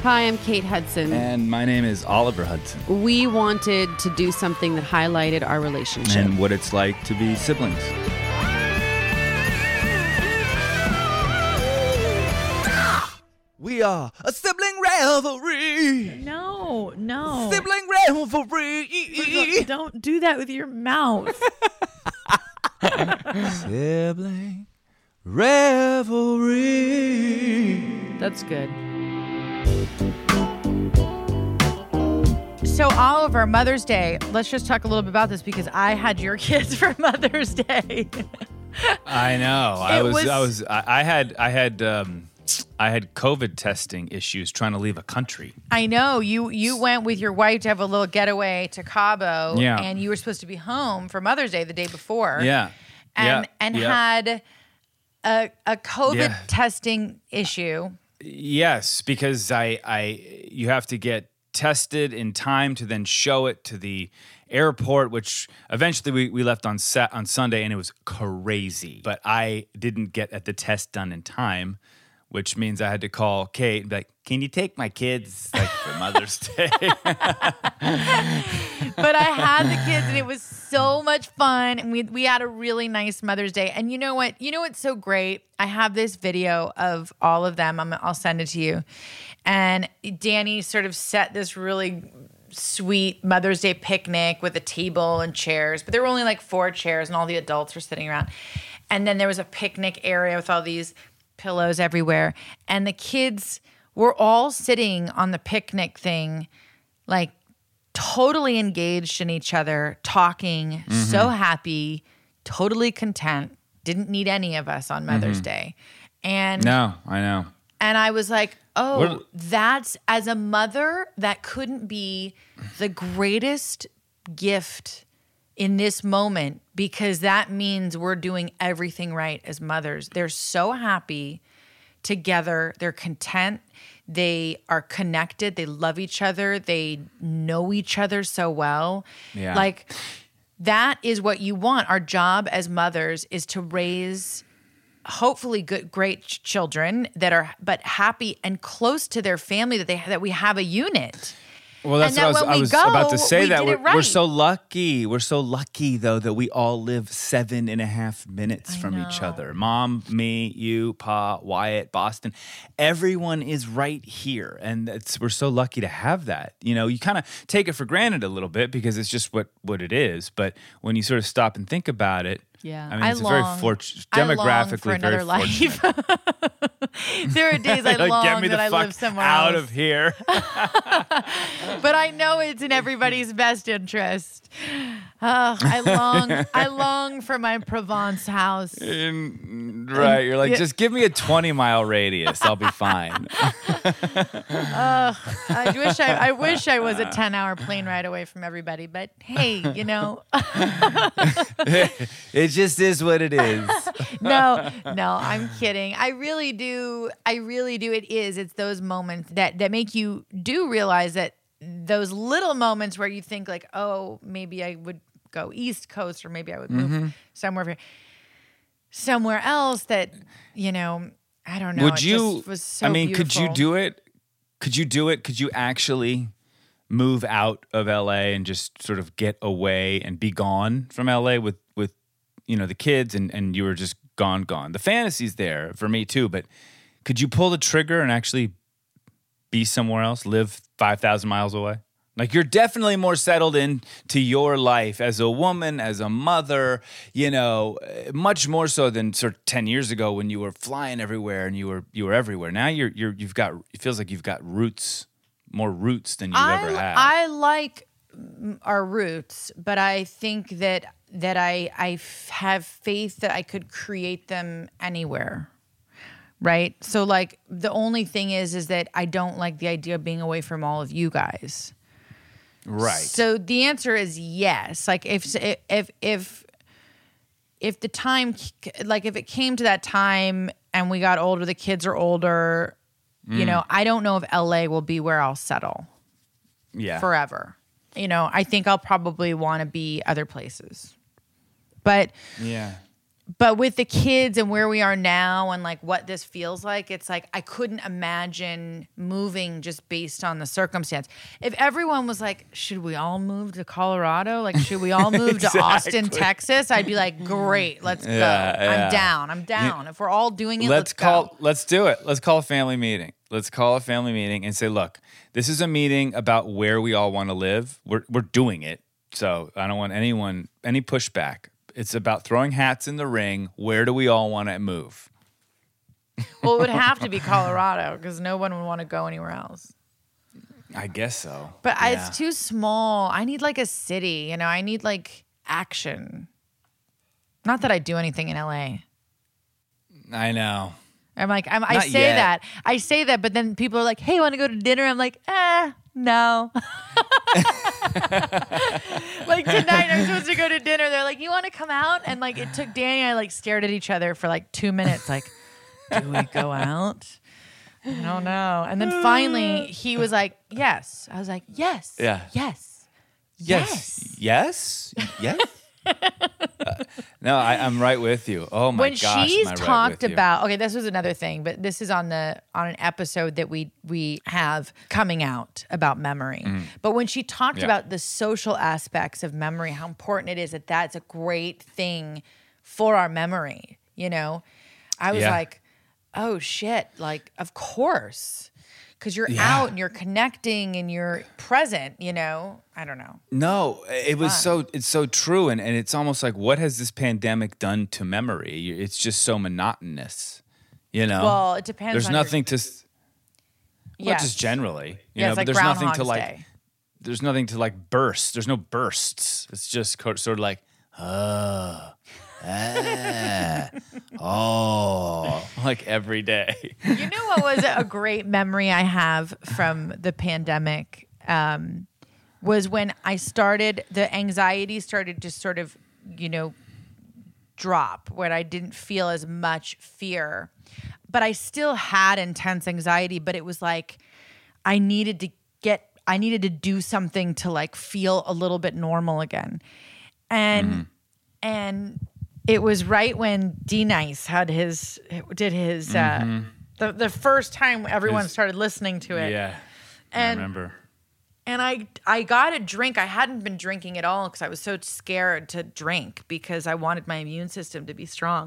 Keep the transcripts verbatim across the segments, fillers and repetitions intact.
Hi, I'm Kate Hudson. And my name is Oliver Hudson. We wanted to do something that highlighted our relationship. And what it's like to be siblings. We are a sibling rivalry. No, no. Sibling rivalry. Don't do that with your mouth. Sibling rivalry. That's good. So, Oliver, Mother's Day. Let's just talk a little bit about this because I had your kids for Mother's Day. I know. I It was, was- I was. I I had. I had. Um, I had COVID testing issues trying to leave a country. I know you. You went with your wife to have a little getaway to Cabo, Yeah. and you were supposed to be home for Mother's Day the day before. Yeah. and yeah. and yeah. had a a COVID Yeah. testing issue. Yes, because I, I, you have to get tested in time to then show it to the airport, which eventually we, we left on set on Sunday, and it was crazy. But I didn't get at the test done in time, which means I had to call Kate and be like, "Can you take my kids like for Mother's Day?" But I had the kids, and it was so much fun. And we we had a really nice Mother's Day. And you know what? You know what's so great? I have this video of all of them. I'm, I'll send it to you. And Danny sort of set this really sweet Mother's Day picnic with a table and chairs. But there were only like four chairs, and all the adults were sitting around. And then there was a picnic area with all these pillows everywhere. And the kids were all sitting on the picnic thing, like totally engaged in each other, talking, Mm-hmm. so happy, totally content, didn't need any of us on Mother's Mm-hmm. Day. And No, I know. and I was like, oh, What- that's, as a mother, that couldn't be the greatest gift in this moment, because that means we're doing everything right as mothers. They're so happy together. They're content. They are connected. They love each other. They know each other so well. Yeah. Like, that is what you want. Our job as mothers is to raise hopefully good, great ch- children that are, but happy and close to their family, that they that we have a unit. Well, that's And what that I when was, we I was about go, to say. we That did we're, it right. we're so lucky. We're so lucky, though, that we all live seven and a half minutes I from each know. other. Mom, me, you, Pa, Wyatt, Boston. Everyone is right here, and it's, we're so lucky to have that. You know, you kind of take it for granted a little bit because it's just what what it is. But when you sort of stop and think about it, Yeah, I mean, I it's long, a very fortunate, I long demographically for another very life. fortunate. There are days I Like, long get me that the I fuck live somewhere out else. of here. But I know it's in everybody's best interest. Oh, I long, I long for my Provence house. In- right, you're like, Yeah. just give me a twenty mile radius, I'll be fine. I wish I, I wish I was a ten hour plane ride away from everybody. But hey, you know, It just is what it is. no, no, I'm kidding. I really do. I really do. It is. It's those moments that that make you do realize that those little moments where you think like, oh, maybe I would go East Coast, or maybe I would move Mm-hmm. somewhere somewhere else. That, you know, I don't know. Would it you? just was so I mean, could you beautiful. do it? Could you do it? Could you actually move out of L A and just sort of get away and be gone from L A with with you know the kids, and and you were just gone, gone. The fantasy's there for me too, but could you pull the trigger and actually be somewhere else, live five thousand miles away? Like, you're definitely more settled in to your life as a woman, as a mother, you know, uh, much more so than sort of ten years ago when you were flying everywhere and you were you were everywhere. Now you're you're you've got, it feels like you've got roots, more roots than you've I, ever had. I like mm, our roots, but I think that that I I f- have faith that I could create them anywhere. Right? So like the only thing is is that I don't like the idea of being away from all of you guys. right. So the answer is yes. Like if if if if the time, like if it came to that time and we got older, the kids are older, Mm. you know, I don't know if L A will be where I'll settle yeah. forever. You know, I think I'll probably want to be other places. But yeah. but with the kids and where we are now and like what this feels like, it's like I couldn't imagine moving just based on the circumstance. If everyone was like, should we all move to Colorado? Like, should we all move exactly. to Austin, Texas? I'd be like, great, let's yeah, go. Yeah. I'm down. I'm down. If we're all doing it, let's, let's call. go. Let's do it. Let's call a family meeting. Let's call a family meeting and say, look, this is a meeting about where we all want to live. We're we're doing it. So I don't want anyone, any pushback. It's about throwing hats in the ring. Where do we all want to move? Well, it would have to be Colorado because no one would want to go anywhere else. I guess so. But yeah. it's too small. I need like a city, you know, I need like action. Not that I do anything in L A. I know. I'm like, I'm, I Not say yet. that. I say that, but then people are like, hey, want to go to dinner? I'm like, eh, no. Like tonight, I'm supposed to go to dinner. They're like, you want to come out? And like, it took Danny and I like stared at each other for like two minutes. Like, do we go out? I don't know. And then finally, he was like, yes. I was like, yes. Yeah. Yes. Yes. Yes. Yes. Yes. uh, no, I, I'm right with you. Oh my when gosh. she's am I right talked with you. about, okay, this was another thing, but this is on the on an episode that we we have coming out about memory. Mm. But when she talked Yeah. about the social aspects of memory, how important it is that that's a great thing for our memory, you know, I was Yeah. like, oh shit, like of course. Because you're Yeah. out and you're connecting and you're present, you know? I don't know. No, it was Fun. so it's so true, and, and it's almost like what has this pandemic done to memory? It's just so monotonous, you know. Well, it depends There's on your- nothing to, s- well, Yes. just generally, you Yeah, know. it's But like there's nothing to Groundhog's like. Day. There's nothing to like burst. There's no bursts. It's just co- sort of like, oh, ah, oh, like every day. You know what was a great memory I have from the pandemic um, was when I started, the anxiety started to sort of, you know, drop when I didn't feel as much fear. But I still had intense anxiety, but it was like I needed to get, I needed to do something to like feel a little bit normal again. And, Mm-hmm. and, it was right when D Nice had his did his uh, the the first time everyone His- started listening to it. Yeah, And- I remember. And I I got a drink. I hadn't been drinking at all because I was so scared to drink because I wanted my immune system to be strong.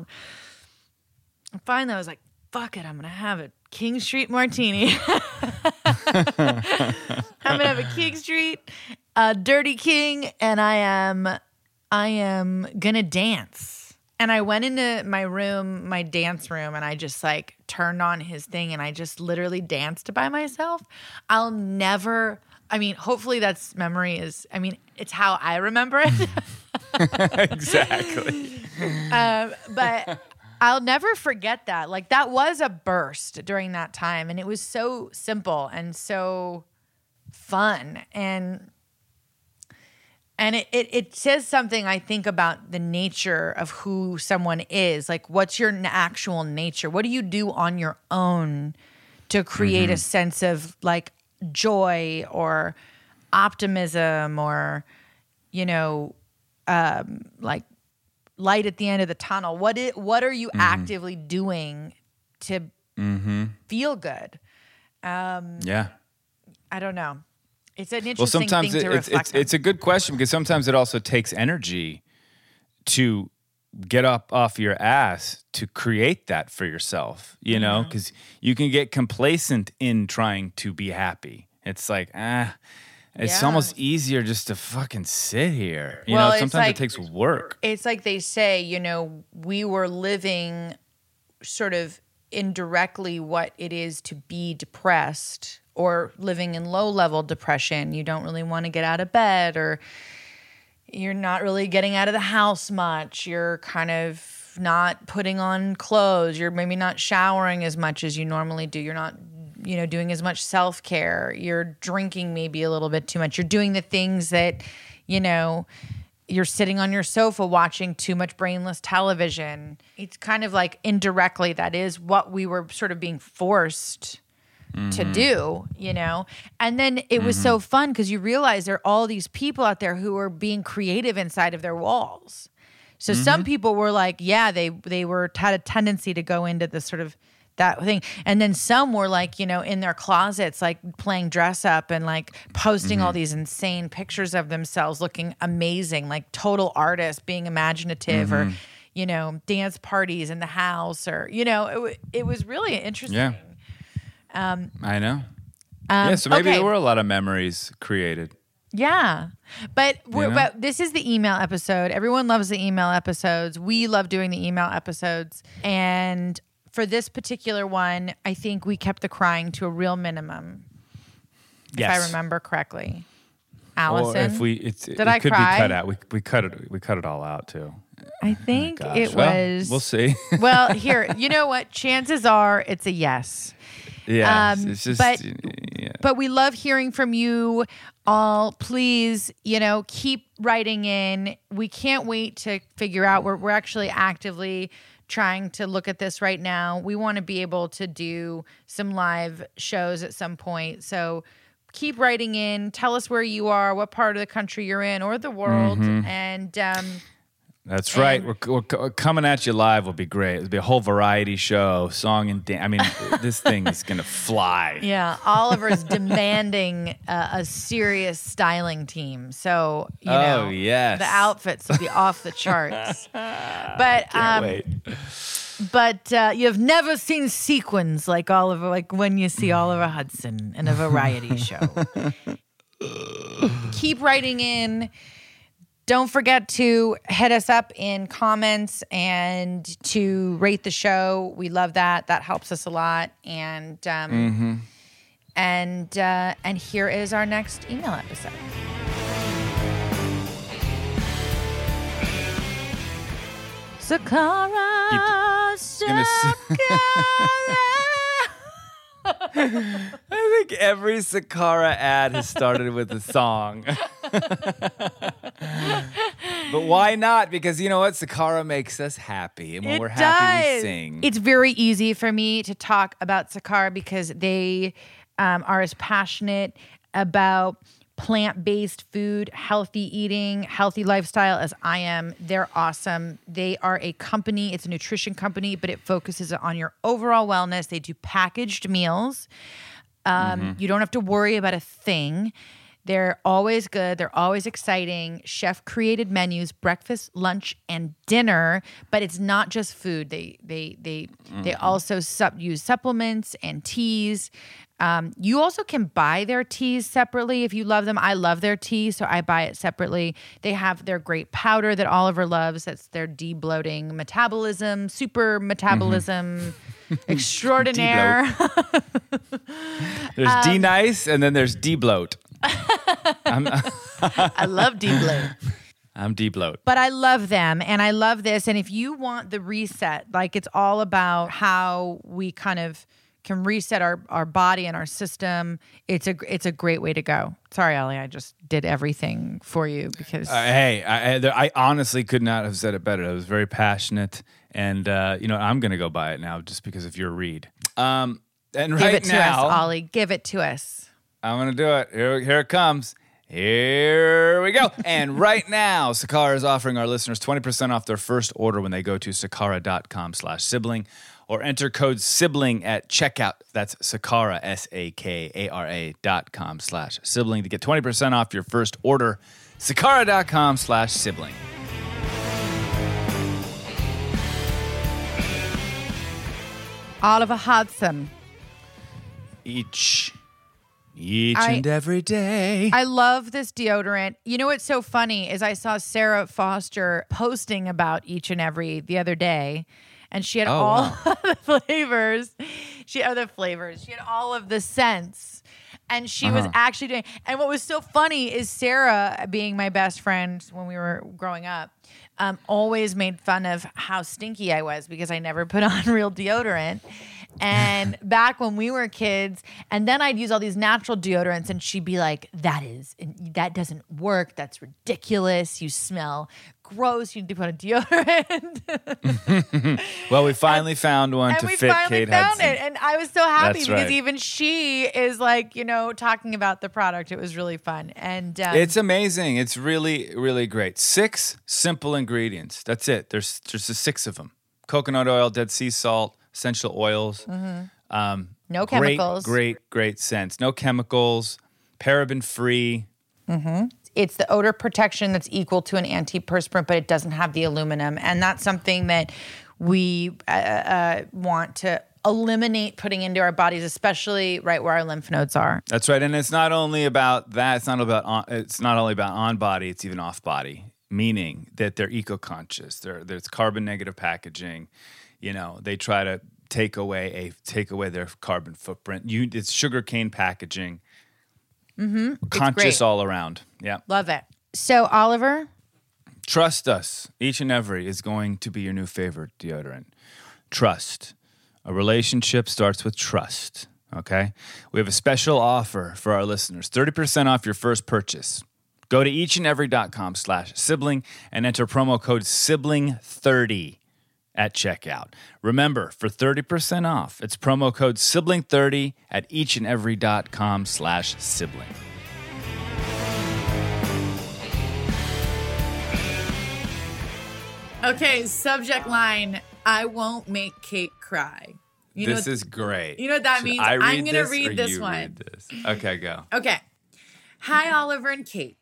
And finally, I was like, "Fuck it, I'm gonna have a King Street martini. I'm gonna have a King Street, a Dirty King, and I am I am gonna dance." And I went into my room, my dance room, and I just like turned on his thing and I just literally danced by myself. I'll never, I mean, hopefully that's memory is, I mean, it's how I remember it. Exactly. um, but I'll never forget that. Like that was a burst during that time. And it was so simple and so fun. And And it, it, it says something, I think, about the nature of who someone is. Like, what's your n- actual nature? What do you do on your own to create a sense of, like, joy or optimism or, you know, um, like, light at the end of the tunnel? What it, what are you actively doing to feel good? Um, Yeah. I don't know. It's an Well, interesting sometimes thing it, to it's reflect it's on. it's a good question because sometimes it also takes energy to get up off your ass to create that for yourself, you know, because you can get complacent in trying to be happy. It's like, ah, it's Yeah. almost easier just to fucking sit here. You Well, know, it's sometimes like- it takes work. It's like they say, you know, we were living sort of indirectly what it is to be depressed or living in low level depression. You don't really want to get out of bed or you're not really getting out of the house much. You're kind of not putting on clothes. You're maybe not showering as much as you normally do. You're not, you know, doing as much self-care. You're drinking maybe a little bit too much. You're doing the things that, you know, you're sitting on your sofa watching too much brainless television. It's kind of like indirectly that is what we were sort of being forced to do, you know? And then it was so fun because you realize there are all these people out there who are being creative inside of their walls. So some people were like, yeah, they they were had a tendency to go into this sort of that thing. And then some were like, you know, in their closets, like playing dress up and like posting all these insane pictures of themselves looking amazing, like total artists being imaginative or, you know, dance parties in the house or, you know, it, w- it was really interesting. Yeah. Um, I know. um, yeah, so maybe okay. there were a lot of memories created. Yeah. But we're, You know? but this is the email episode. Everyone loves the email episodes. We love doing the email episodes. And for this particular one, I think we kept the crying to a real minimum. Yes. If I remember correctly. Allison, Or if we, it's, did it I could cry? be cut out. We we cut it. We cut it all out too. I think Gosh. it Well, was. We'll see. Well, here, you know what? Chances are it's a yes. yeah, Um, it's just. but- yeah. But we love hearing from you all. Please, you know, keep writing in. We can't wait to figure out. We're we're actually actively trying to look at this right now. We want to be able to do some live shows at some point. So keep writing in. Tell us where you are, what part of the country you're in, or the world, and. Um, That's right. And- We're, we're c- coming at you live. Will be great. It'll be a whole variety show, song and dance. I mean, this thing is gonna fly. Yeah, Oliver's demanding uh, a serious styling team. So, you Oh, know, yes. the outfits will be off the charts. But Can't um, wait. but uh, you've never seen sequins like Oliver, like when you see Oliver Hudson in a variety show. Keep writing in. Don't forget to hit us up in comments and to rate the show. We love that. That helps us a lot. And um, Mm-hmm. and uh, and here is our next email episode. Sakara, gonna s- Sakara. I think every Sakara ad has started with a song. But why not? Because you know what? Sakara makes us happy. And when It we're happy, we does. sing. It's very easy for me to talk about Sakara because they um, are as passionate about plant-based food, healthy eating, healthy lifestyle as I am. They're awesome. They are a company. It's a nutrition company, but it focuses on your overall wellness. They do packaged meals. Um, You don't have to worry about a thing. They're always good. They're always exciting. Chef-created menus, breakfast, lunch, and dinner. But it's not just food. They they they they also sup- use supplements and teas. Um, you also can buy their teas separately if you love them. I love their tea, so I buy it separately. They have their great powder that Oliver loves. That's their de-bloating metabolism, super metabolism extraordinaire. There's Um, D nice, and then there's D bloat. I love de-bloat. I'm D bloat. But I love them and I love this. And if you want the reset, like it's all about how we kind of can reset our, our body and our system. It's a it's a great way to go. Sorry, Ellie, I just did everything for you because Uh, hey, I, I, there- I honestly could not have said it better. I was very passionate, and uh, you know I'm going to go buy it now just because of your read. Um, and give right it to now, us, Ollie. Give it to us. I'm going to do it. Here, here it comes. Here we go. And right now, Sakara is offering our listeners twenty percent off their first order when they go to sakara.com slash sibling or enter code sibling at checkout. That's Sakara, S A K A R A dot com slash sibling to get twenty percent off your first order. Sakara.com slash sibling. Oliver Hudson. Each, each I- and every day. I love this deodorant. You know what's so funny is I saw Sarah Foster posting about each and every the other day, and she had Oh, all wow. of the flavors. She had the flavors. She had all of the scents. And she was Uh-huh. actually doing, and what was so funny is Sarah, being my best friend when we were growing up, um, always made fun of how stinky I was because I never put on real deodorant. And back when we were kids, and then I'd use all these natural deodorants, and she'd be like, "That is, that doesn't work. That's ridiculous. You smell gross. You need to put on deodorant." Well, we finally found one and to we fit finally Kate found Hudson. it, and I was so happy That's because right. even she is like, you know, talking about the product. It was really fun. And um, It's amazing. It's really, really great. Six simple ingredients. That's it. There's there's just six of them. Coconut oil, Dead Sea salt, essential oils. Mm-hmm. Um, no great, chemicals. Great, great scents. No chemicals. Paraben free. Mm-hmm. It's the odor protection that's equal to an antiperspirant, but it doesn't have the aluminum. And that's something that we uh, uh, want to eliminate putting into our bodies, especially right where our lymph nodes are. That's right. And it's not only about that. It's not about on, it's not only about on body. It's even off body, meaning that they're eco-conscious. They're, there's carbon negative packaging. You know, they try to take away a take away their carbon footprint. You, it's sugarcane packaging. Mm-hmm. Conscious all around. Yeah. Love it. So, Oliver? Trust us. Each and every is going to be your new favorite deodorant. Trust. A relationship starts with trust. Okay? We have a special offer for our listeners. thirty percent off your first purchase. Go to eachandevery.com slash sibling and enter promo code sibling thirty at checkout. Remember, for thirty percent off, it's promo code sibling thirty at eachandevery.com slash sibling. Okay, subject line, I won't make Kate cry. You This know, is great. You know what that Should means? I read I'm going to this or read this you one. read this? Okay, go. Okay. Hi, Oliver and Kate.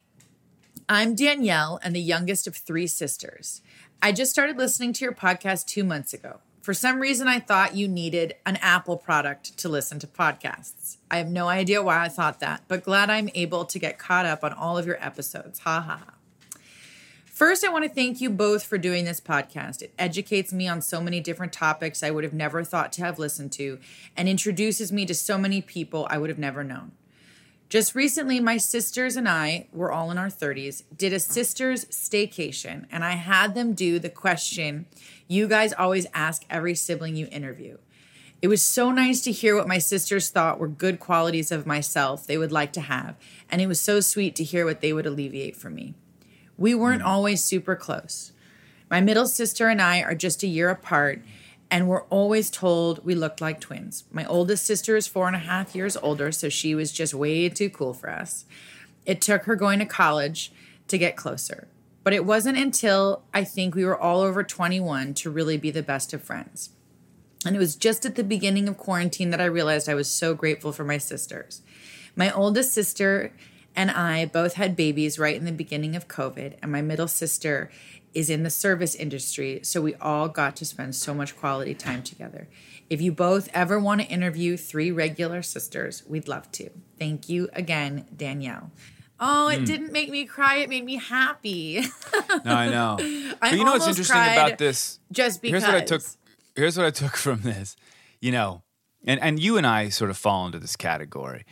I'm Danielle and the youngest of three sisters. I just started listening to your podcast two months ago. For some reason, I thought you needed an Apple product to listen to podcasts. I have no idea why I thought that, but glad I'm able to get caught up on all of your episodes. Ha ha ha. First, I want to thank you both for doing this podcast. It educates me on so many different topics I would have never thought to have listened to and introduces me to so many people I would have never known. Just recently, my sisters and I, we're all in our thirties, did a sisters staycation, and I had them do the question you guys always ask every sibling you interview. It was so nice to hear what my sisters thought were good qualities of myself they would like to have, and it was so sweet to hear what they would alleviate for me. We weren't always super close. My middle sister and I are just a year apart, and we're always told we looked like twins. My oldest sister is four and a half years older, so she was just way too cool for us. It took her going to college to get closer. But it wasn't until I think we were all over twenty-one to really be the best of friends. And it was just at the beginning of quarantine that I realized I was so grateful for my sisters. My oldest sister and I both had babies right in the beginning of COVID, and my middle sister is in the service industry, so we all got to spend so much quality time together. If you both ever want to interview three regular sisters, we'd love to. Thank you again, Danielle. Oh, it mm. didn't make me cry. It made me happy. No, I know. I but you know what's interesting about this? Just because. Here's what I took. Here's what I took from this. You know, and, and you and I sort of fall into this category.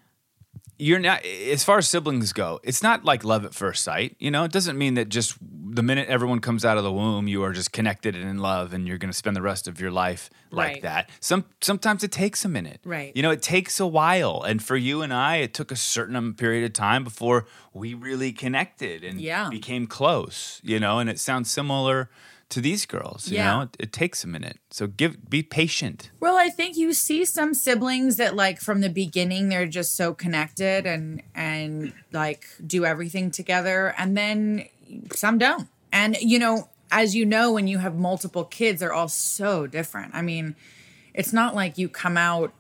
You're not, as far as siblings go, it's not like love at first sight. You know, it doesn't mean that just the minute everyone comes out of the womb, you are just connected and in love and you're going to spend the rest of your life like right. that. Some Sometimes it takes a minute. Right. You know, it takes a while. And for you and I, it took a certain period of time before we really connected and yeah. became close, you know, and it sounds similar to these girls, you yeah. know, it, it takes a minute. So give, be patient. Well, I think you see some siblings that like from the beginning, they're just so connected and, and like do everything together. And then some don't. And, you know, as you know, when you have multiple kids, they're all so different. I mean, it's not like you come out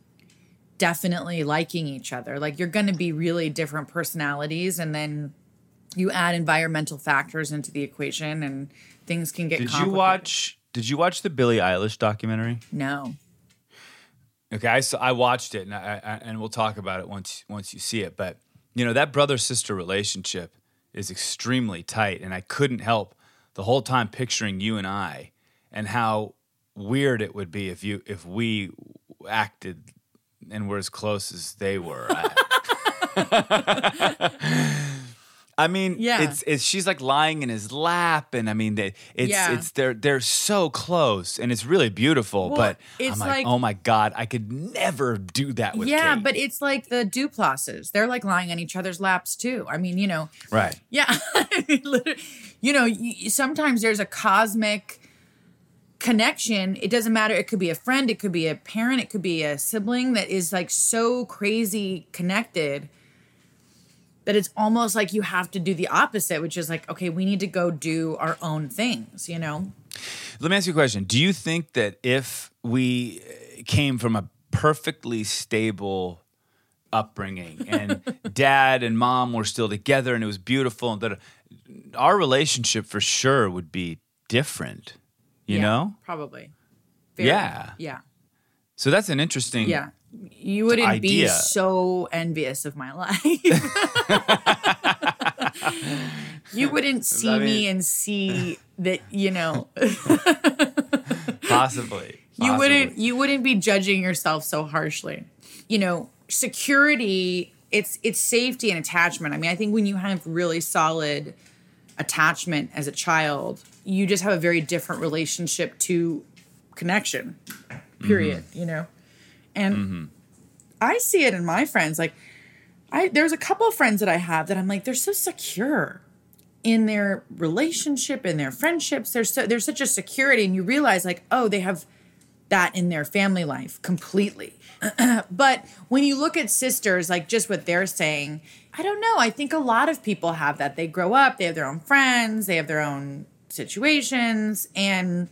definitely liking each other. Like you're going to be really different personalities. And then you add environmental factors into the equation and things can get Did complicated. you watch Did you watch the Billie Eilish documentary? No. Okay, I, saw, I watched it, and I, I, and we'll talk about it once once you see it. But you know that brother sister relationship is extremely tight, and I couldn't help the whole time picturing you and I, and how weird it would be if you if we acted and were as close as they were. I mean, yeah. it's it's she's like lying in his lap, and I mean, they, it's yeah. it's they're they're so close, and it's really beautiful. Well, but it's I'm like, like, oh my god, I could never do that with yeah, Kate. but it's like the Duplosses. They're like lying on each other's laps too. I mean, you know, right? Yeah, you know, you, sometimes there's a cosmic connection. It doesn't matter. It could be a friend. It could be a parent. It could be a sibling that is like so crazy connected that it's almost like you have to do the opposite, which is like, okay, we need to go do our own things, you know? Let me ask you a question. Do you think that if we came from a perfectly stable upbringing and dad and mom were still together and it was beautiful, and that our relationship for sure would be different, you Yeah, know? Probably. Very, Yeah. Yeah. So that's an interesting Yeah. You wouldn't idea. be so envious of my life. You wouldn't see I mean- me and see that, you know, Possibly. you wouldn't Possibly. you wouldn't be judging yourself so harshly. You know, security, it's it's safety and attachment. I mean, I think when you have really solid attachment as a child, you just have a very different relationship to connection. Period, Mm-hmm. you know. And I see it in my friends. Like, I there's a couple of friends that I have that I'm like, they're so secure in their relationship, in their friendships. There's so there's such a security, and you realize like, oh, they have that in their family life completely. But when you look at sisters, like just what they're saying, I don't know. I think a lot of people have that. They grow up, they have their own friends, they have their own situations, and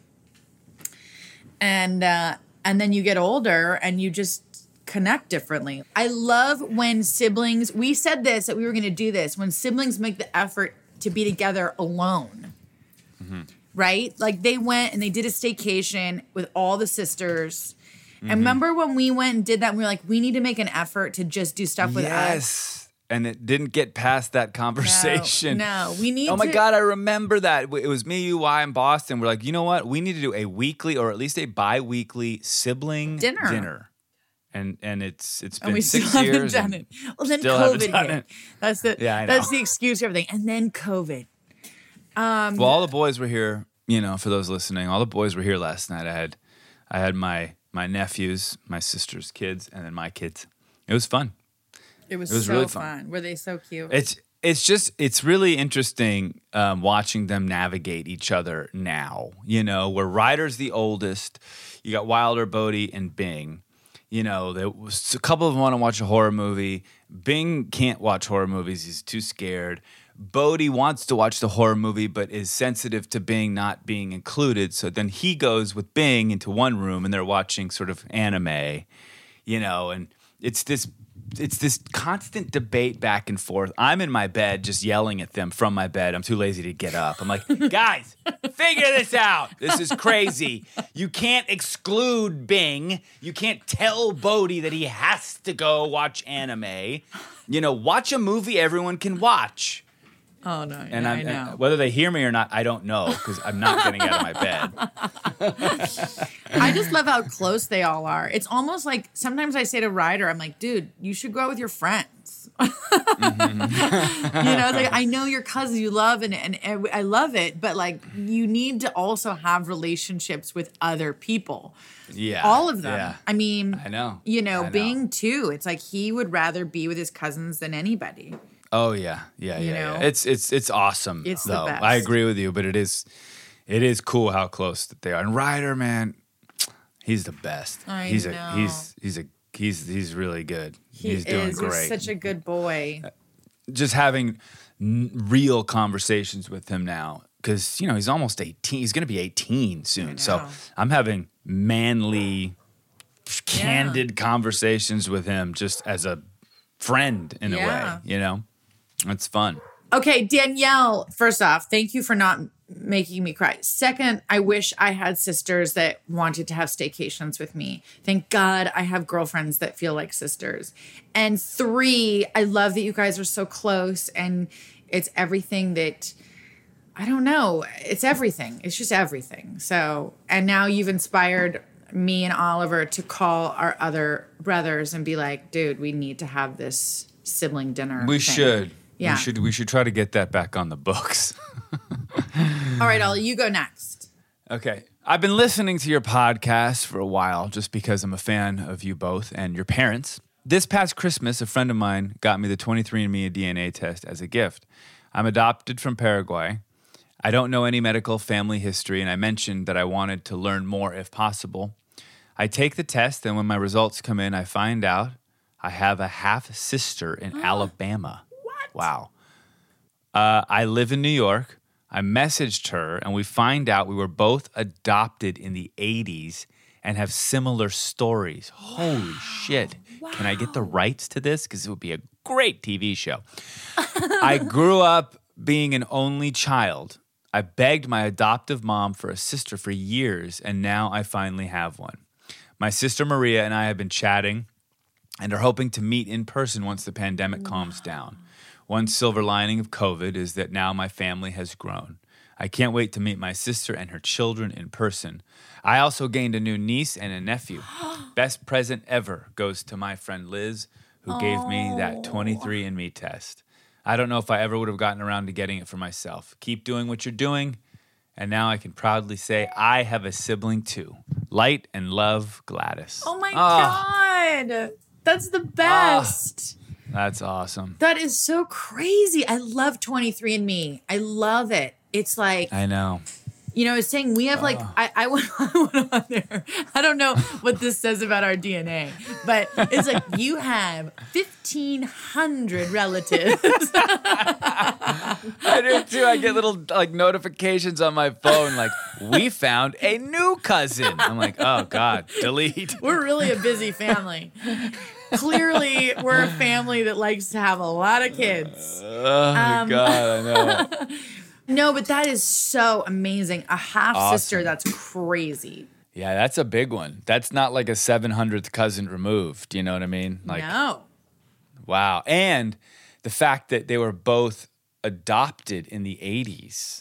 and uh, and then you get older and you just connect differently. I love when siblings, we said this, that we were going to do this, when siblings make the effort to be together alone, Mm-hmm. right? Like they went and they did a staycation with all the sisters. Mm-hmm. And remember when we went and did that, and we were like, we need to make an effort to just do stuff with us. Yes. And it didn't get past that conversation. No, we need Oh my to- God, I remember that. It was me, you, I, and Boston. We're like, you know what? We need to do a weekly or at least a bi-weekly sibling Dinner. dinner. And and it's it's been And we six still haven't years. done and it. Well, then still haven't COVID done hit. it. That's the Yeah, I that's know. the excuse for everything. And then COVID. Well, all the boys were here, you know, for those listening, all the boys were here last night. I had I had my my nephews, my sister's kids, and then my kids. It was fun. It was, It was so really fun. fun. Were they so cute? It's it's just it's really interesting um, watching them navigate each other now. You know, where Ryder's the oldest. You got Wilder, Bodie, and Bing. You know, there was a couple of them want to watch a horror movie. Bing can't watch horror movies; he's too scared. Bodie wants to watch the horror movie, but is sensitive to Bing not being included. So then he goes with Bing into one room, and they're watching sort of anime. You know, and it's this. It's this constant debate back and forth. I'm in my bed just yelling at them from my bed. I'm too lazy to get up. I'm like, guys, figure this out. This is crazy. You can't exclude Bing. You can't tell Bodie that he has to go watch anime. You know, watch a movie everyone can watch. oh no, And yeah, I'm, I know. and whether they hear me or not, I don't know because I'm not getting out of my bed. I just love how close they all are. It's almost like sometimes I say to Ryder, I'm like, dude, you should go out with your friends. Mm-hmm. You know, it's like I know your cousins you love and, and and I love it, but like you need to also have relationships with other people. Yeah. All of them. Yeah. I mean, I know. You know, I know. Bing too. It's like he would rather be with his cousins than anybody. Oh yeah, yeah, You yeah, know? yeah. It's it's it's awesome. It's the though. best. I agree with you, but it is it is cool how close that they are. And Ryder, man, he's the best. I he's know. a he's he's a he's he's really good. He he's doing is great. He's such a good boy. Just having n- real conversations with him now because you know he's almost eighteen. He's going to be eighteen soon. So know. I'm having manly, candid conversations with him just as a friend in a Yeah. way. You know, it's fun. Okay, Danielle, first off, thank you for not making me cry. Second, I wish I had sisters that wanted to have staycations with me. Thank God I have girlfriends that feel like sisters. And three, I love that you guys are so close and it's everything that, I don't know, it's everything. It's just everything. So, and now you've inspired me and Oliver to call our other brothers and be like, dude, we need to have this sibling dinner. We thing. should. Yeah. We should we should try to get that back on the books. All right, Ollie, you go next. Okay. I've been listening to your podcast for a while just because I'm a fan of you both and your parents. This past Christmas, a friend of mine got me the twenty-three and me D N A test as a gift. I'm adopted from Paraguay. I don't know any medical family history, and I mentioned that I wanted to learn more if possible. I take the test, and when my results come in, I find out I have a half-sister in Alabama. What? Wow. Uh, I live in New York. I messaged her, and we find out we were both adopted in the eighties and have similar stories. Wow. Holy shit. Wow. Can I get the rights to this? Because it would be a great T V show. I grew up being an only child. I begged my adoptive mom for a sister for years, and now I finally have one. My sister Maria and I have been chatting and are hoping to meet in person once the pandemic wow. calms down. One silver lining of COVID is that now my family has grown. I can't wait to meet my sister and her children in person. I also gained a new niece and a nephew. Best present ever goes to my friend Liz, who oh. gave me that twenty-three and me test. I don't know if I ever would have gotten around to getting it for myself. Keep doing what you're doing, and now I can proudly say I have a sibling too. Light and love, Gladys. Oh my oh. God. That's the best. Oh. That's awesome. That is so crazy. I love twenty-three and me. I love it. It's like, I know. You know, I was saying we have like, oh. I, I, went, I went on there. I don't know what this says about our D N A, but it's like you have fifteen hundred relatives. I do too. I get little like notifications on my phone like, we found a new cousin. I'm like, oh God, delete. We're really a busy family. Clearly, we're a family that likes to have a lot of kids. Oh, um, God, I know. No, but that is so amazing. A half-sister, awesome. That's crazy. Yeah, that's a big one. That's not like a seven hundredth cousin removed. You know what I mean? Like, no. Wow. And the fact that they were both adopted in the eighties.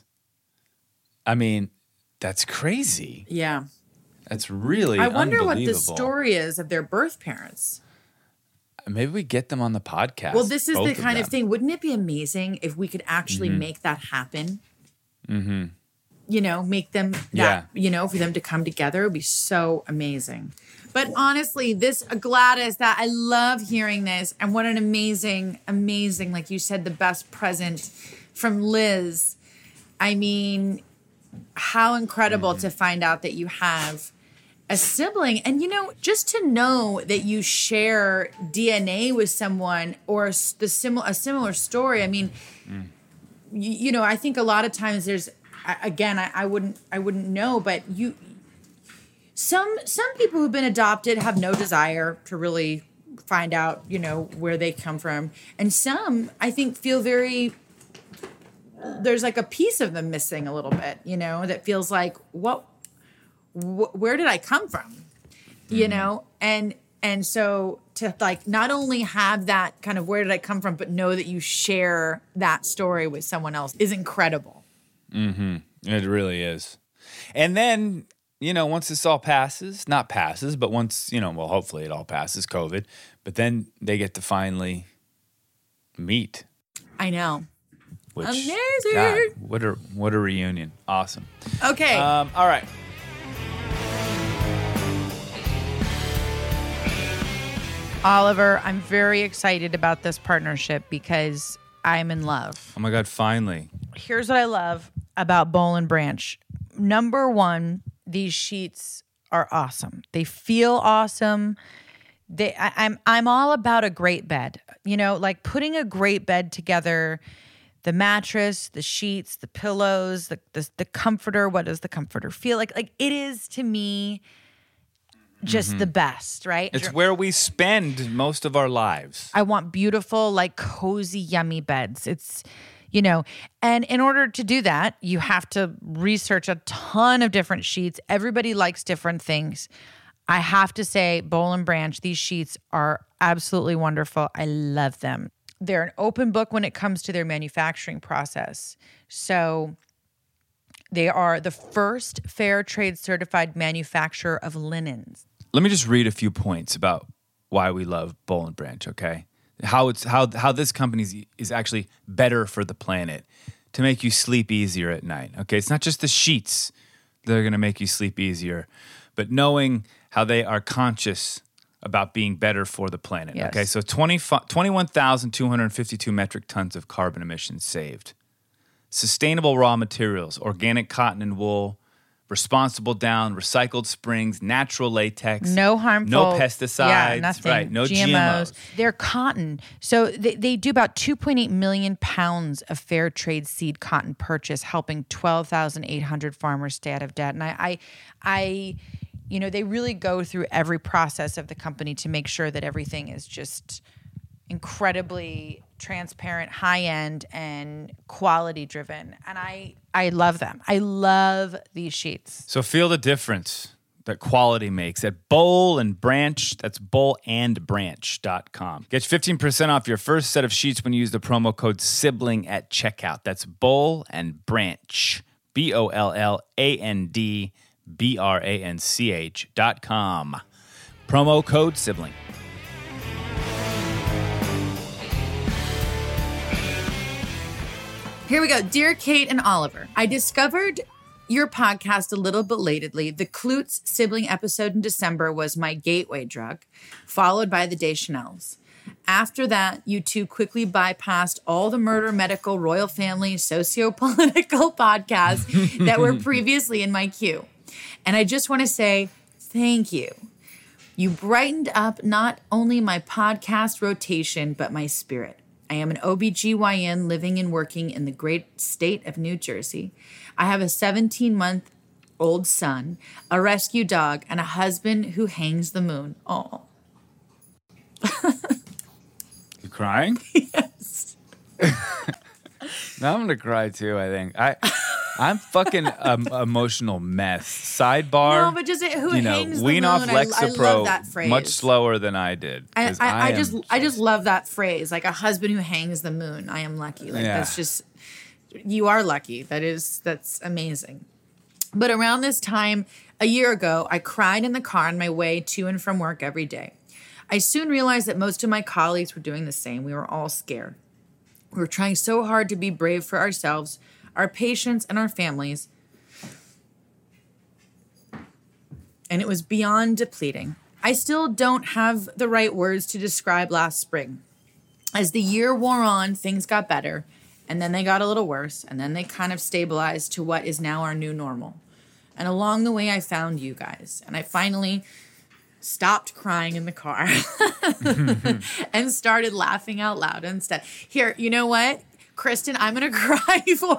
I mean, that's crazy. Yeah. That's really I wonder unbelievable. What the story is of their birth parents. Maybe we get them on the podcast. Well, this is the of kind them. of thing. Wouldn't it be amazing if we could actually mm-hmm. make that happen? Mm-hmm. You know, make them, that, yeah. you know, for them to come together. It would be so amazing. But honestly, this, Gladys, that I love hearing this. And what an amazing, amazing, like you said, the best present from Liz. I mean, how incredible mm-hmm. to find out that you have a sibling. And, you know, just to know that you share D N A with someone or the sim- a similar story. I mean, mm. you, you know, I think a lot of times there's, again, I, I wouldn't, I wouldn't know, but you, some, some people who've been adopted have no desire to really find out, you know, where they come from. And some, I think, feel very, there's like a piece of them missing a little bit, you know, that feels like, what, where did I come from? You mm-hmm. know? And, and so to like, not only have that kind of where did I come from, but know that you share that story with someone else is incredible. Mm-hmm. It really is. And then, you know, once this all passes, not passes, but once, you know, well, hopefully it all passes, COVID, but then they get to finally meet. I know. Which, amazing. God, what a, what a reunion. Awesome. Okay. Um, all right. Oliver, I'm very excited about this partnership because I'm in love. Oh my God, finally. Here's what I love about Boll and Branch. Number one, these sheets are awesome. They feel awesome. They, I, I'm, I'm all about a great bed. You know, like putting a great bed together, the mattress, the sheets, the pillows, the, the, the comforter. What does the comforter feel like? Like it is to me just mm-hmm. the best, right? It's where we spend most of our lives. I want beautiful, like cozy, yummy beds. It's, you know, and in order to do that, you have to research a ton of different sheets. Everybody likes different things. I have to say, Boll and Branch, these sheets are absolutely wonderful. I love them. They're an open book when it comes to their manufacturing process. So they are the first fair trade certified manufacturer of linens. Let me just read a few points about why we love Boll and Branch, okay? How it's how how this company is, is actually better for the planet to make you sleep easier at night, okay? It's not just the sheets that are going to make you sleep easier, but knowing how they are conscious about being better for the planet, yes. okay? So twenty, twenty-one thousand two hundred fifty-two metric tons of carbon emissions saved. sustainable raw materials, organic cotton and wool, responsible down, recycled springs, natural latex. No harmful. No pesticides. Yeah, nothing. Right, no G M Os. G M Os. They're cotton. So they, they do about two point eight million pounds of fair trade seed cotton purchase, helping twelve thousand eight hundred farmers stay out of debt. And I, I, I, you know, they really go through every process of the company to make sure that everything is just incredibly transparent, high-end, and quality-driven. And I I love them. I love these sheets. So feel the difference that quality makes at Bowl and Branch. That's bowl and branch dot com. Get fifteen percent off your first set of sheets when you use the promo code sibling at checkout. That's Bowl and Branch. B O L L A N D B R A N C H dot com. Promo code sibling. Here we go. Dear Kate and Oliver, I discovered your podcast a little belatedly. The Klutz sibling episode in December was my gateway drug, followed by the Deschanels. After that, you two quickly bypassed all the murder, medical, royal family, socio-political podcasts that were previously in my queue. And I just want to say thank you. You brightened up not only my podcast rotation, but my spirit. I am an O B G Y N living and working in the great state of New Jersey. I have a seventeen-month-old son, a rescue dog, and a husband who hangs the moon. Oh. You crying? Yes. Now I'm gonna cry too. I think I, I'm fucking um, emotional mess. Sidebar. No, but just who you know, hangs the wean moon? off I, I Lexapro love that phrase. much slower than I did. I, 'cause I, I, I just am I just love that phrase, like a husband who hangs the moon. I am lucky. Like Yeah. that's just you are lucky. That is that's amazing. But around this time a year ago, I cried in the car on my way to and from work every day. I soon realized that most of my colleagues were doing the same. We were all scared. We were trying so hard to be brave for ourselves, our patients, and our families. And it was beyond depleting. I still don't have the right words to describe last spring. As the year wore on, things got better, and then they got a little worse, and then they kind of stabilized to what is now our new normal. And along the way, I found you guys, and I finally stopped crying in the car and started laughing out loud instead. Here, you know what? Kristen, I'm going to cry for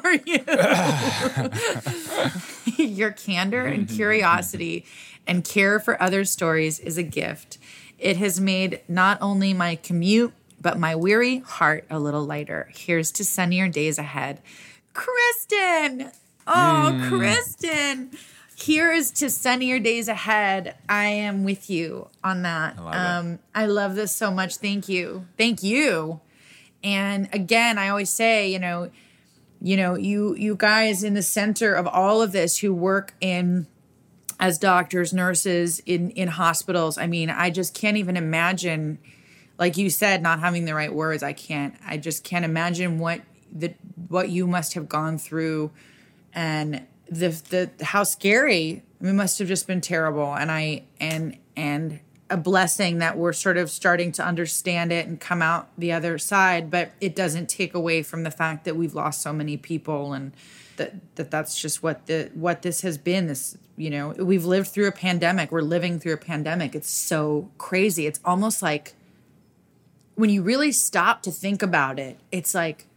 you. Your candor and curiosity and care for other stories is a gift. It has made not only my commute, but my weary heart a little lighter. Here's to sunnier days ahead. Kristen! Oh, mm. Kristen! Here is to sunnier days ahead. I am with you on that. I love, um, I love this so much. Thank you. Thank you. And again, I always say, you know, you know, you you guys in the center of all of this who work in as doctors, nurses in in hospitals. I mean, I just can't even imagine, like you said, not having the right words. I can't. I just can't imagine what the what you must have gone through, and the the how scary. I mean, it must have just been terrible. And I and and. a blessing that we're sort of starting to understand it and come out the other side, but it doesn't take away from the fact that we've lost so many people, and that, that that's just what the what this has been. This, you know, we've lived through a pandemic. We're living through a pandemic. It's so crazy. It's almost like when you really stop to think about it, it's like,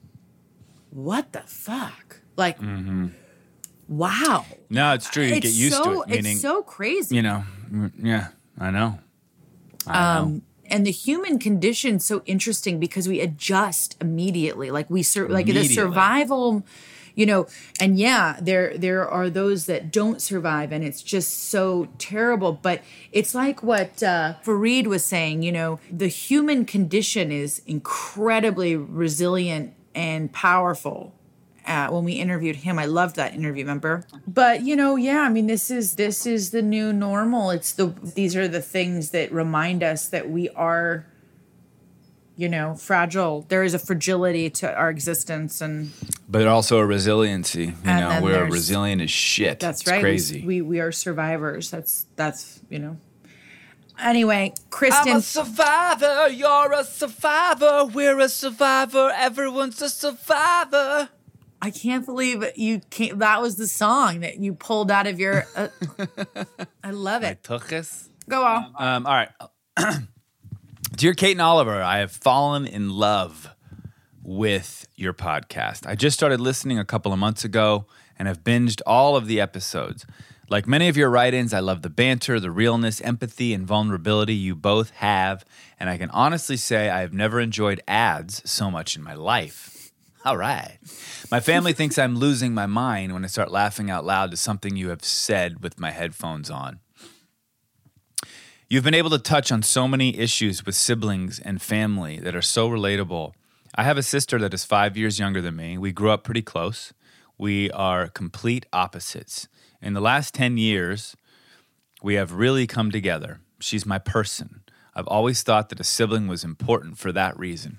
what the fuck? Like, mm-hmm. Wow. No, it's true. You it's get used so, to it. Meaning, it's so crazy. You know, yeah. I know. I um, know. And the human condition's so interesting because we adjust immediately. Like we sur- like the survival, you know, and yeah, there there are those that don't survive, and it's just so terrible. But it's like what uh, Fareed was saying, you know, the human condition is incredibly resilient and powerful. Uh, when we interviewed him, I loved that interview, remember? But, you know, yeah, I mean, this is this is the new normal. It's the these are the things that remind us that we are, you know, fragile. There is a fragility to our existence, and but also a resiliency. You know, we're resilient as shit. That's it's right. Crazy. We, we we are survivors. That's that's you know. Anyway, Kristen. I'm a survivor. You're a survivor. We're a survivor. Everyone's a survivor. I can't believe you can't. That was the song that you pulled out of your. Uh, I love it. Tuchus. Go on. Um, all right. Dear Kate and Oliver, I have fallen in love with your podcast. I just started listening a couple of months ago and have binged all of the episodes. Like many of your write-ins, I love the banter, the realness, empathy, and vulnerability you both have, and I can honestly say I have never enjoyed ads so much in my life. All right. My family thinks I'm losing my mind when I start laughing out loud to something you have said with my headphones on. You've been able to touch on so many issues with siblings and family that are so relatable. I have a sister that is five years younger than me. We grew up pretty close. We are complete opposites. In the last ten years, we have really come together. She's my person. I've always thought that a sibling was important for that reason.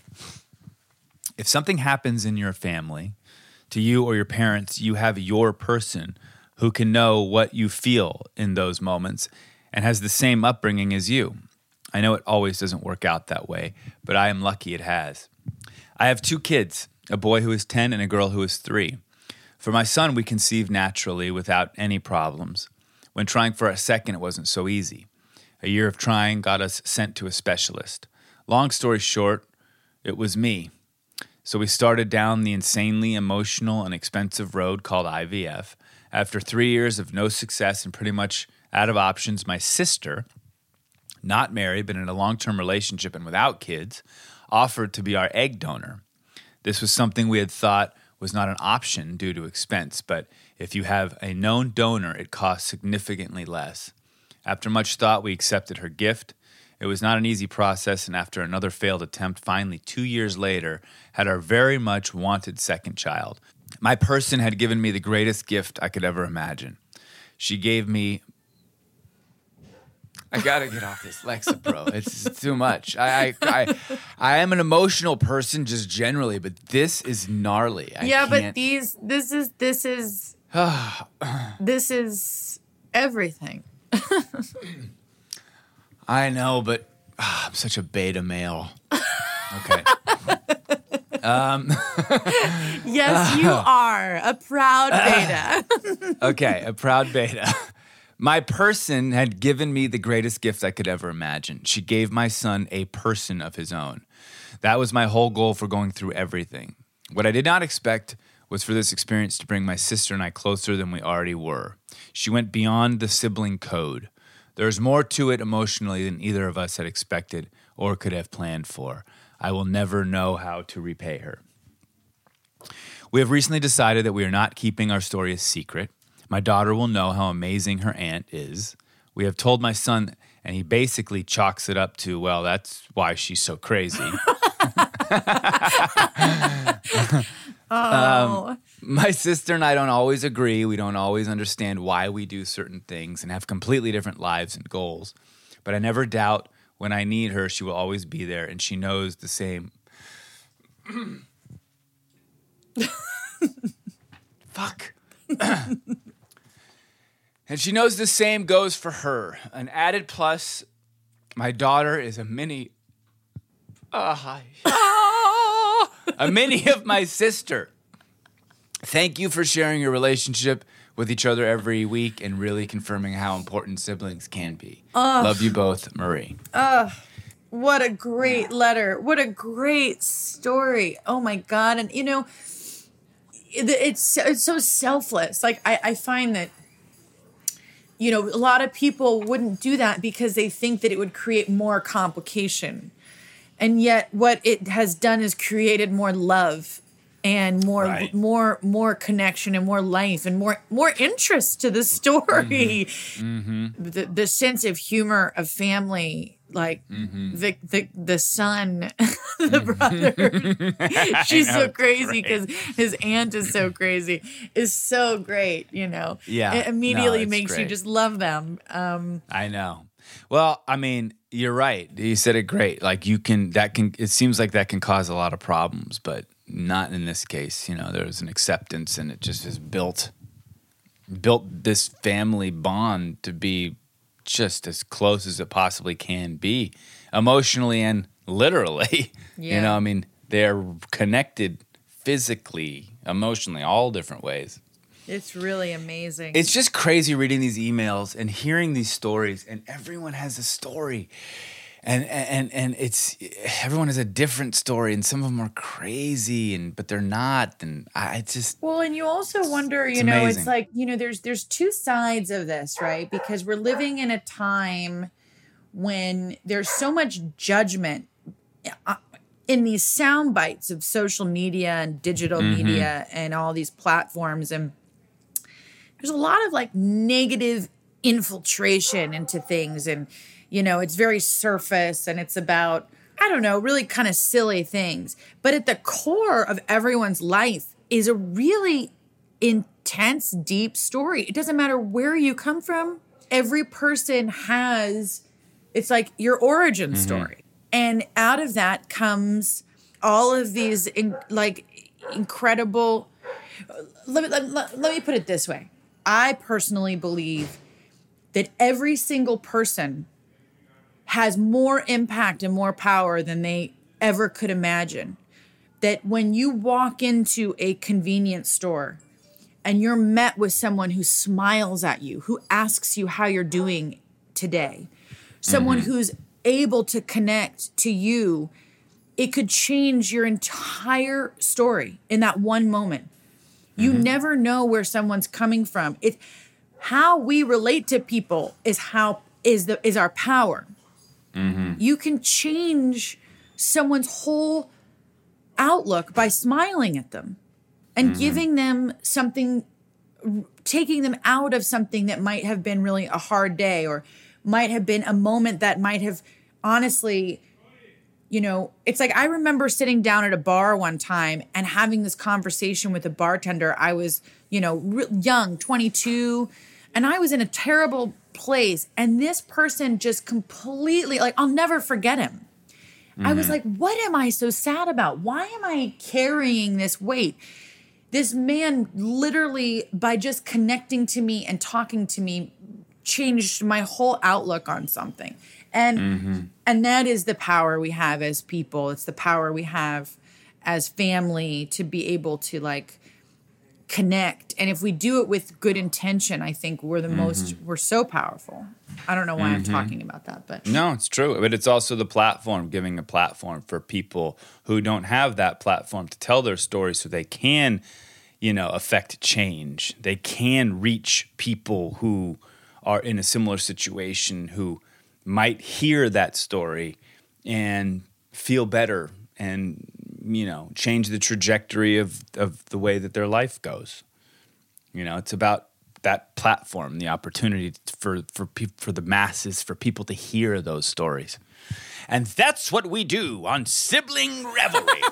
If something happens in your family, to you or your parents, you have your person who can know what you feel in those moments and has the same upbringing as you. I know it always doesn't work out that way, but I am lucky it has. I have two kids, a boy who is ten and a girl who is three. For my son, we conceived naturally without any problems. When trying for a second, it wasn't so easy. A year of trying got us sent to a specialist. Long story short, it was me. So we started down the insanely emotional and expensive road called I V F. After three years of no success and pretty much out of options, my sister, not married but in a long-term relationship and without kids, offered to be our egg donor. This was something we had thought was not an option due to expense, but if you have a known donor, it costs significantly less. After much thought, we accepted her gift. It was not an easy process, and after another failed attempt, finally, two years later, had our very much wanted second child. My person had given me the greatest gift I could ever imagine. She gave me... I gotta get off this Lexapro. It's, it's too much. I, I I I am an emotional person just generally, but this is gnarly. I yeah, can't... but these, this is, this is, this is everything. I know, but ah, I'm such a beta male. Okay. um, yes, you are a proud beta. okay, a proud beta. My person had given me the greatest gift I could ever imagine. She gave my son a person of his own. That was my whole goal for going through everything. What I did not expect was for this experience to bring my sister and I closer than we already were. She went beyond the sibling code. There's more to it emotionally than either of us had expected or could have planned for. I will never know how to repay her. We have recently decided that we are not keeping our story a secret. My daughter will know how amazing her aunt is. We have told my son, and he basically chalks it up to, well, that's why she's so crazy. oh. Um, my sister and I don't always agree. We don't always understand why we do certain things and have completely different lives and goals. But I never doubt when I need her, she will always be there, and she knows the same. Fuck. And she knows the same goes for her. An added plus, my daughter is a mini... Uh, hi. a mini of my sister. Thank you for sharing your relationship with each other every week and really confirming how important siblings can be. Ugh. Love you both, Marie. Ugh. What a great letter. What a great story. Oh, my God. And, you know, it, it's, it's so selfless. Like, I, I find that, you know, a lot of people wouldn't do that because they think that it would create more complication. And yet what it has done is created more love and more right. more more connection and more life and more more interest to the story. Mm-hmm. Mm-hmm. The the sense of humor of family, like mm-hmm. the the the son, the brother. She's know, so crazy because his aunt is so crazy. Is so great, you know. Yeah, it immediately no, makes great. you just love them. Um, I know. Well, I mean, you're right. You said it great. Like you can, that can, it seems like that can cause a lot of problems, but not in this case. You know, there was an acceptance and it just has built, built this family bond to be just as close as it possibly can be emotionally and literally. Yeah. You know, I mean, they're connected physically, emotionally, all different ways. It's really amazing. It's just crazy reading these emails and hearing these stories, and everyone has a story. And and and it's everyone has a different story, and some of them are crazy, and but they're not. And I it's just well, and you also wonder, you it's know, amazing. it's like, you know, there's there's two sides of this, right? Because we're living in a time when there's so much judgment in these sound bites of social media and digital mm-hmm. media and all these platforms, and there's a lot of like negative infiltration into things, and you know, it's very surface, and it's about, I don't know, really kind of silly things. But at the core of everyone's life is a really intense, deep story. It doesn't matter where you come from. Every person has, it's like your origin mm-hmm. story. And out of that comes all of these in, like incredible, let me, let, let me put it this way. I personally believe that every single person has more impact and more power than they ever could imagine. That when you walk into a convenience store and you're met with someone who smiles at you, who asks you how you're doing today, someone mm-hmm. who's able to connect to you, it could change your entire story in that one moment. You mm-hmm. never know where someone's coming from. It, how we relate to people is how is the is our power. Mm-hmm. You can change someone's whole outlook by smiling at them and mm-hmm. giving them something, taking them out of something that might have been really a hard day, or might have been a moment that might have honestly, you know, it's like I remember sitting down at a bar one time and having this conversation with a bartender. I was, you know, re- young, twenty-two, and I was in a terrible place, and this person just completely, like, I'll never forget him. Mm-hmm. I was like, what am I so sad about? Why am I carrying this weight? This man literally, by just connecting to me and talking to me, changed my whole outlook on something. And mm-hmm. and that is the power we have as people. It's the power we have as family to be able to like connect. And if we do it with good intention, I think we're the mm-hmm. most, we're so powerful. I don't know why mm-hmm. I'm talking about that, but. No, it's true. But it's also the platform, giving a platform for people who don't have that platform to tell their story so they can, you know, affect change. They can reach people who are in a similar situation, who might hear that story and feel better and, you know, change the trajectory of, of the way that their life goes. You know, it's about that platform, the opportunity for for pe- for the masses, for people to hear those stories. And that's what we do on Sibling Revelry.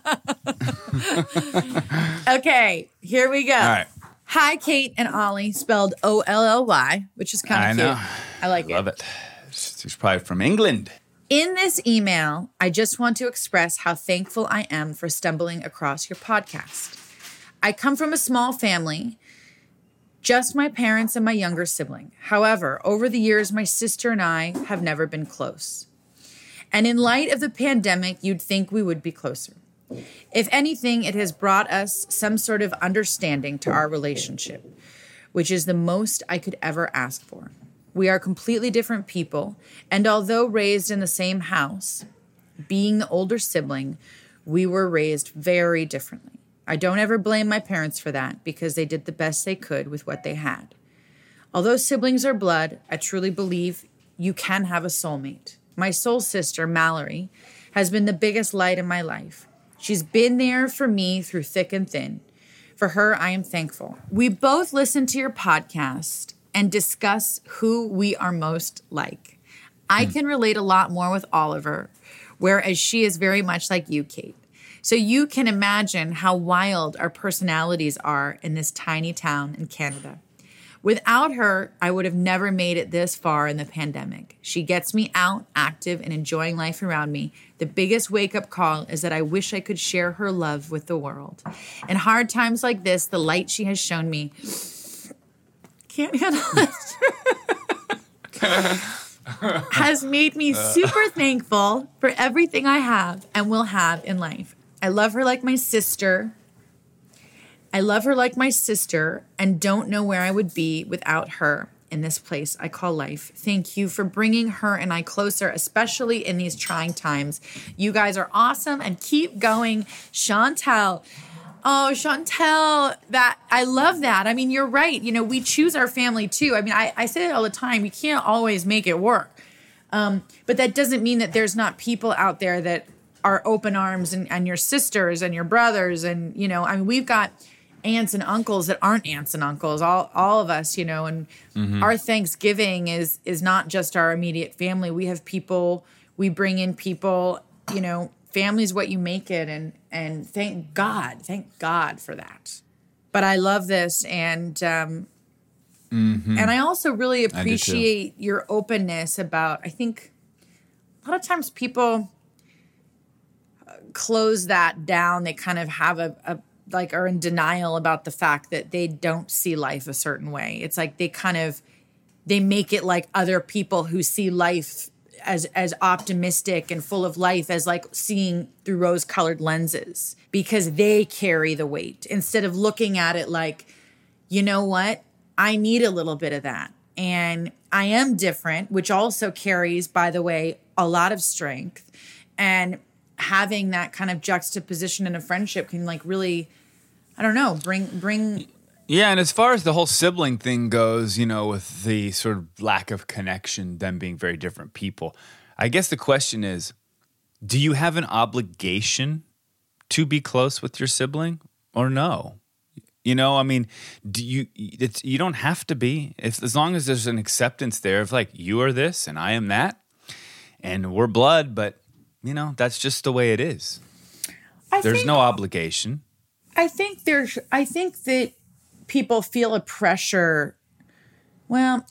Okay, here we go. All right. Hi, Kate and Ollie, spelled O L L Y, which is kind of cute. Know. I like I love it. it. She's probably from England. In this email, I just want to express how thankful I am for stumbling across your podcast. I come from a small family, just my parents and my younger sibling. However, over the years, my sister and I have never been close. And in light of the pandemic, you'd think we would be closer. If anything, it has brought us some sort of understanding to our relationship, which is the most I could ever ask for. We are completely different people, and although raised in the same house, being the older sibling, we were raised very differently. I don't ever blame my parents for that because they did the best they could with what they had. Although siblings are blood, I truly believe you can have a soulmate. My soul sister, Mallory, has been the biggest light in my life. She's been there for me through thick and thin. For her, I am thankful. We both listen to your podcast and discuss who we are most like. I can relate a lot more with Oliver, whereas she is very much like you, Kate. So you can imagine how wild our personalities are in this tiny town in Canada. Without her, I would have never made it this far in the pandemic. She gets me out, active, and enjoying life around me. The biggest wake-up call is that I wish I could share her love with the world. In hard times like this, the light she has shown me can't handle it. has made me super thankful for everything I have and will have in life. I love her like my sister, I love her like my sister and don't know where I would be without her in this place I call life. Thank you for bringing her and I closer, especially in these trying times. You guys are awesome and keep going. Chantel. Oh, Chantel, that I love that. I mean, you're right. You know, we choose our family too. I mean, I, I say it all the time. You can't always make it work. Um, but that doesn't mean that there's not people out there that are open arms and, and your sisters and your brothers. And, you know, I mean, we've got aunts and uncles that aren't aunts and uncles, all all of us, you know, and mm-hmm. our Thanksgiving is is not just our immediate family. We have people, we bring in people, you know, family's what you make it. And, and thank God, thank God for that. But I love this. And, um, mm-hmm. and I also really appreciate your openness about, I think a lot of times people close that down. They kind of have a, a like are in denial about the fact that they don't see life a certain way. It's like they kind of, they make it like other people who see life as as optimistic and full of life as like seeing through rose-colored lenses because they carry the weight instead of looking at it like, you know what? I need a little bit of that. And I am different, which also carries, by the way, a lot of strength. And having that kind of juxtaposition in a friendship can like really, I don't know, bring bring. Yeah, and as far as the whole sibling thing goes, you know, with the sort of lack of connection, them being very different people, I guess the question is, do you have an obligation to be close with your sibling or no? You know, I mean, do you? It's you don't have to be. If as long as there's an acceptance there of like you are this and I am that, and we're blood, but you know that's just the way it is. I there's think, no obligation. I think there's. I think that people feel a pressure. Well,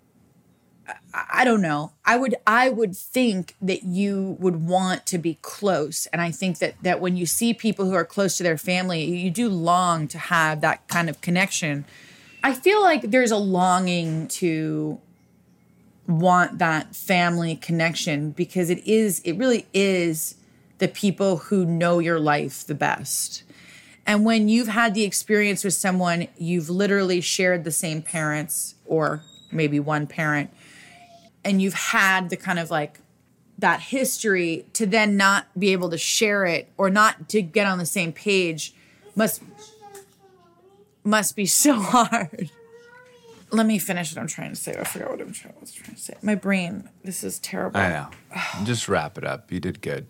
I, I don't know. I would. I would think that you would want to be close, and I think that that when you see people who are close to their family, you do long to have that kind of connection. I feel like there's a longing to want that family connection because it is. It really is the people who know your life the best. And when you've had the experience with someone, you've literally shared the same parents or maybe one parent, and you've had the kind of like that history to then not be able to share it or not to get on the same page must, must be so hard. Let me finish what I'm trying to say. I forgot what I'm trying, what I was trying to say. My brain, this is terrible. I know. Just wrap it up. You did good.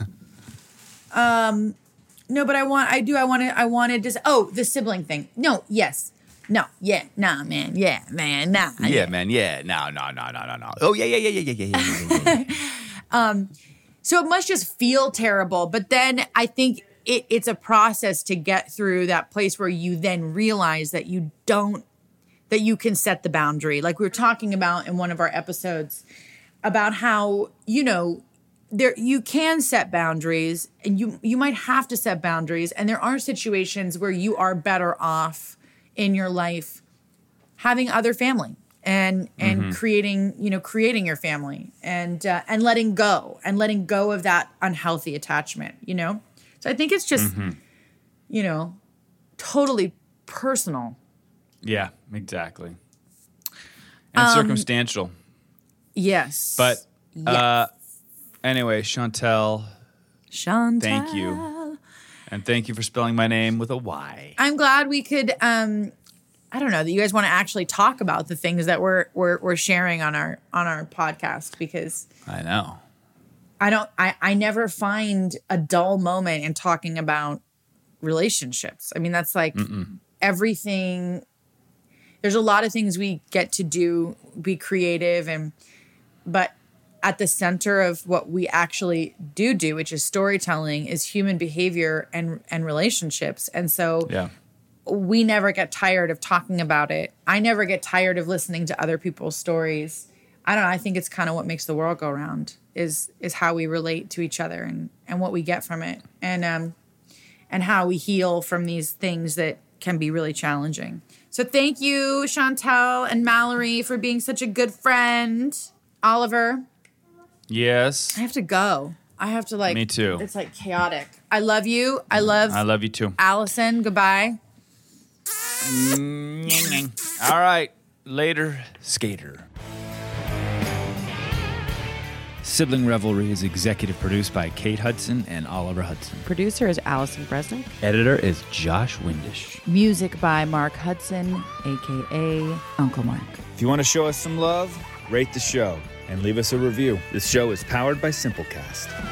um... No, but I want, I do, I wanted, I wanted to, oh, the sibling thing. No, yes. No, yeah, nah, man, yeah, man, nah. Yeah, yeah. man, yeah, no, no, no, no, no, no. Oh, yeah, yeah, yeah, yeah, yeah, yeah, yeah, yeah, yeah. um, so it must just feel terrible. But then I think it, it's a process to get through that place where you then realize that you don't, that you can set the boundary. Like we were talking about in one of our episodes about how, you know, there you can set boundaries and you you might have to set boundaries, and there are situations where you are better off in your life having other family and and mm-hmm. creating, you know, creating your family and uh, and letting go and letting go of that unhealthy attachment, you know? So I think it's just mm-hmm. you know, totally personal. Yeah, exactly. And um, circumstantial. Yes. But yes. uh Anyway, Chantel, Chantel, thank you. And thank you for spelling my name with a Y. I'm glad we could, um, I don't know, that you guys want to actually talk about the things that we're, we're, we're sharing on our, on our podcast because I know. I don't, I, I never find a dull moment in talking about relationships. I mean, that's like Mm-mm. everything. There's a lot of things we get to do, be creative and, but at the center of what we actually do do, which is storytelling, is human behavior and and relationships. And so yeah. we never get tired of talking about it. I never get tired of listening to other people's stories. I don't know. I think it's kind of what makes the world go round is is how we relate to each other and, and what we get from it and um and how we heal from these things that can be really challenging. So thank you, Chantel and Mallory, for being such a good friend. Oliver. Yes. I have to go. I have to like. Me too. It's like chaotic. I love you. I love. I love you too. Allison, goodbye. All right. Later, skater. Sibling Revelry is executive produced by Kate Hudson and Oliver Hudson. Producer is Allison Bresnick. Editor is Josh Windish. Music by Mark Hudson, a k a. Uncle Mark. If you want to show us some love, rate the show and leave us a review. This show is powered by Simplecast.